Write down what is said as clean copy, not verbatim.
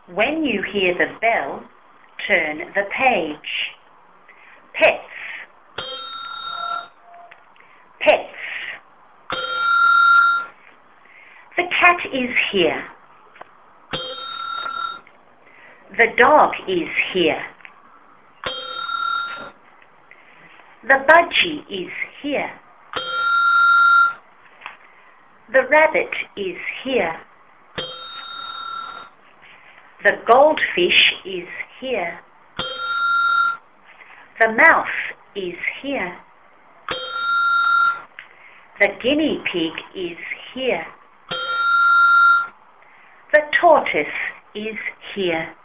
When you hear the bell, turn the page. Pets. Pets. The cat is here. The dog is here. The budgie is here. The rabbit is here. The goldfish is here. The mouse is here. The guinea pig is here. The tortoise is here.